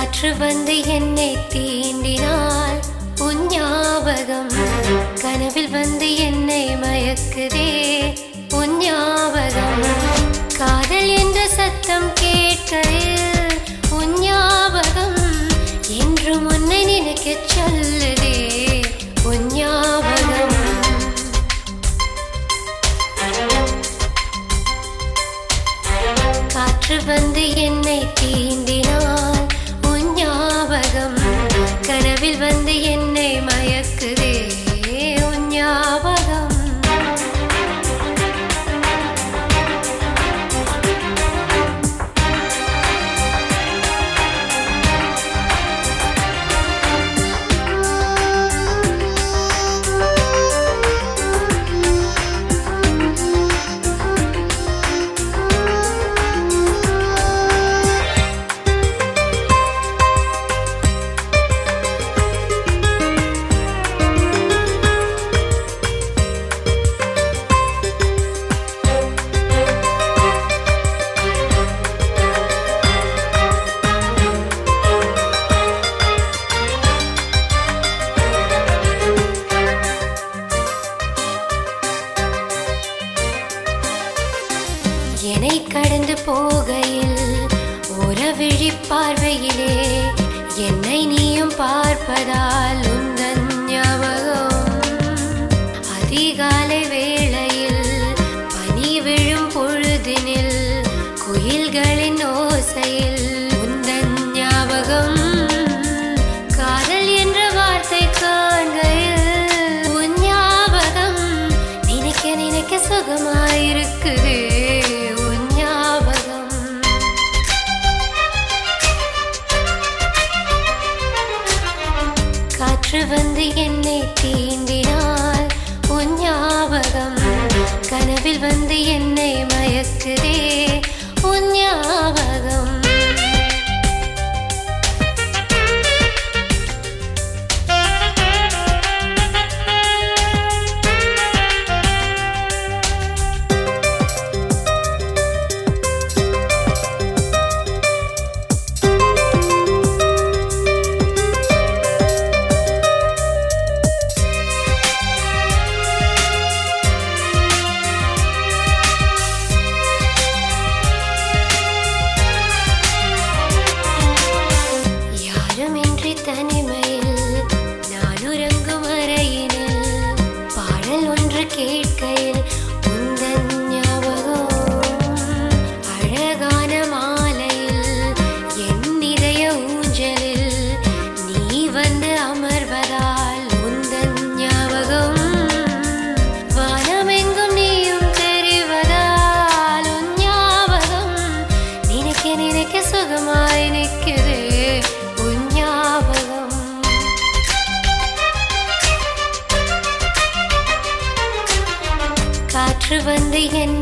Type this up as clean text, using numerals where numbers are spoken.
காற்று வந்து என்னை தீண்டினால் உன் ஞாபகம், கனவில் வந்து என்னை மயக்குதே உன் ஞாபகம், காதல் என்ற சத்தம் கேட்கையில் உன் ஞாபகம், என்று முன்னை நினைக்க சொல்லுதே உன் ஞாபகம். காற்று வந்து என்னை தீண்டினால் உன் ஞாபகம், கனவில் வந்து என்னை மயக்குதே உன் ஞாபகம். என்னை கடந்து போகையில் ஒரு விழி பார்வையிலே என்னை நீயும் பார்ப்பதால் உந்தன் ஞாபகம், அதிகாலை வேளையில் பனி விழும் பொழுதினில் குயில்களின் ஓசையில் உந்தன் ஞாபகம், காதல் என்ற வார்த்தை காண்கையில் உன் ஞாபகம், நினைக்க நினைக்க சுகமாயிருக்குது. காற்று வந்து என்னை தீண்டினால் உன் ஞாபகம், கனவில் வந்து என்னை மயக்குதே உன் ஞாபகம். தனிமையில் நான் உறங்கும் அறையினில் பாடல் ஒன்று கேட்கையில் உந்தன் ஞாபகம், அழகான மாலையில் என் இதய ஊஞ்சலில் நீ வந்து அமர்வதால் உந்தன் ஞாபகம், வானமெங்கும் நீயும் தெரிவதால் உன் ஞாபகம், நினைக்க நினைக்க சுகமாய் நிற்குது உன் ஞாபகம். காற்று வந்து என்